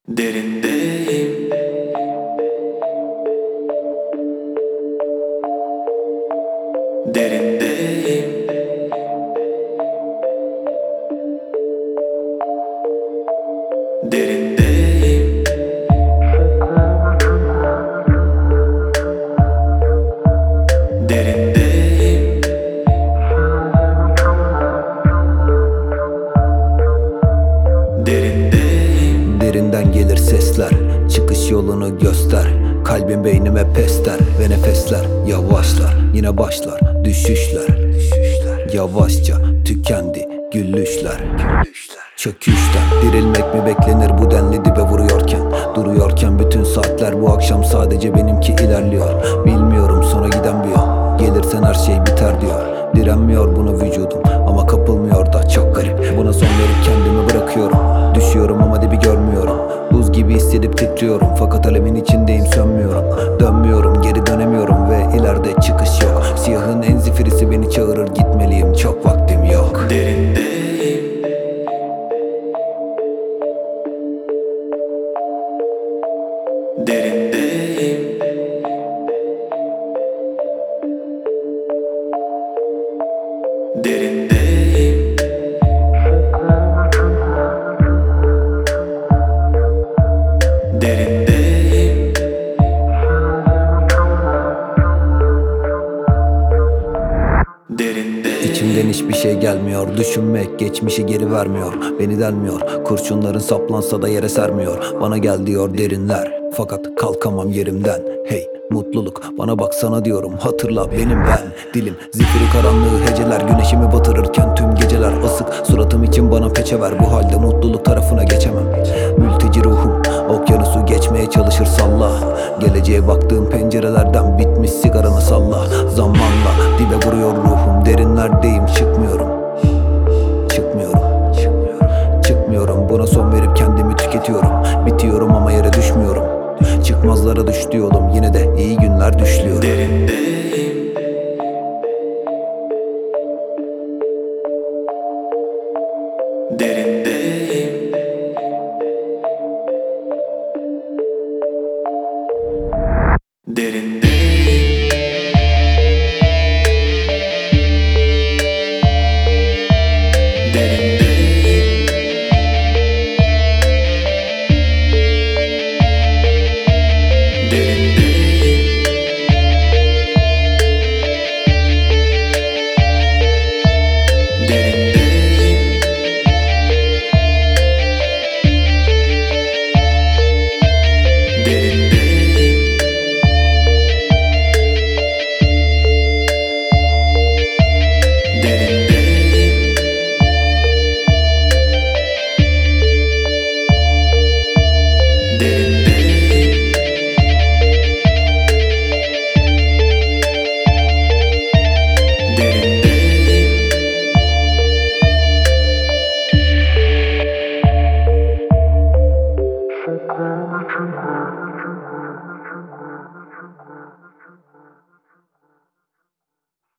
Derindeyim, derindeyim, derindeyim, derindeyim, derindeyim. Derinden gelir sesler, çıkış yolunu göster. Kalbim beynime pesler ve nefesler yavaşlar. Yine başlar düşüşler. Yavaşça tükendi gülüşler. Çöküşten dirilmek mi beklenir bu denli dibe vuruyorken? Duruyorken bütün saatler bu akşam sadece benimki ilerliyor. Bilmiyorum sonra giden bir yol, gelirsen her şey biter diyor. Direnmiyor bunu vücudum ama kapılmıyor da çok garip. Buna son verip kendimi bırakıyorum. Düşüyorum ama dibi görmüyorum. Buz gibi hissedip titriyorum fakat alemin içindeyim, sönmüyorum. Dönmüyorum, geri dönemiyorum ve ileride çıkış yok. Siyahın en zifirisi beni çağırır, gitmeliyim, çok vaktim yok. Derindeyim, derindeyim, derindeyim, derindeyim, derindeyim. İçimden hiçbir şey gelmiyor. Düşünmek geçmişi geri vermiyor. Beni delmiyor. Kurşunların saplansa da yere sermiyor. Bana gel diyor derinler, fakat kalkamam yerimden. Hey mutluluk, bana baksana diyorum. Hatırla benim ben. Dilim zifiri karanlığı heceler. Güneşimi batırırken tüm geceler asık. Suratım için bana peçe ver. Bu halde mutluluk tarafına geçemem. Mülteci ruhum okyanusu geçmeye çalışır salla. Geleceğe baktığım pencerelerden bitmiş sigaranı salla. Zamanla dibe vuruyor ruhum. Derinlerdeyim, çıkmıyorum. Çıkmıyorum. Çıkmıyorum. Buna son verip kendimi tüketiyorum. Bitiyorum ama yere düşmüyorum. Çıkmazlara düştü yolum. Yine de iyi günler düşlüyorum. Derindeyim, derindeyim, derindeyim, derindeyim, derindeyim, derindeyim, derindeyim, derindeyim, derindeyim, derindeyim. Şeker içinde